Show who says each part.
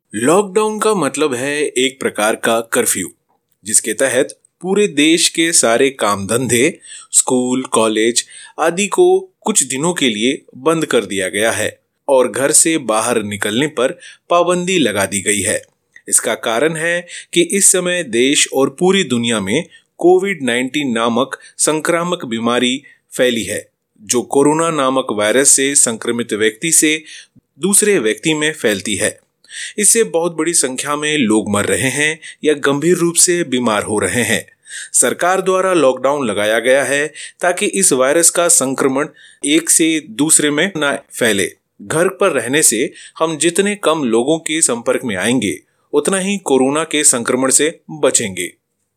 Speaker 1: Lockdown का मतलब है एक प्रकार का कर्फ्यू, जिसके तहत पूरे देश के सारे काम धंधे, स्कूल, कॉलेज आदि को कुछ दिनों के लिए बंद कर दिया गया है और घर से बाहर निकलने पर पाबंदी लगा दी गई है। इसका कारण है कि इस समय देश और पूरी दुनिया में कोविड-19 नामक संक्रामक बीमारी फैली है, जो कोरोना नामक वायरस से संक्रमित व्यक्ति से दूसरे व्यक्ति में फैलती है। इससे बहुत बड़ी संख्या में लोग मर रहे हैं या गंभीर रूप से बीमार हो रहे हैं। सरकार द्वारा लॉकडाउन लगाया गया है ताकि इस वायरस का संक्रमण एक से दूसरे में न फैले। घर पर रहने से हम जितने कम लोगों के संपर्क में आएंगे, उतना ही कोरोना के संक्रमण से बचेंगे।